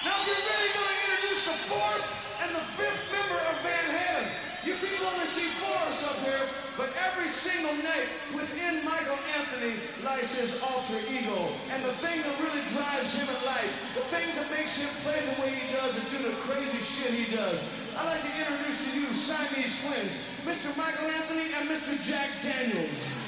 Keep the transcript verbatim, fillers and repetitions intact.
Now, if you're really going to introduce the fourth and the fifth member of Van Halen, you people only see four of us up here, but every single night within Michael Anthony lies his alter ego. And the thing that really drives him in life, the thing that makes him play the way he does and do the crazy shit he does. I'd like to introduce to you Siamese twins, Mister Michael Anthony and Mister Jack Daniels.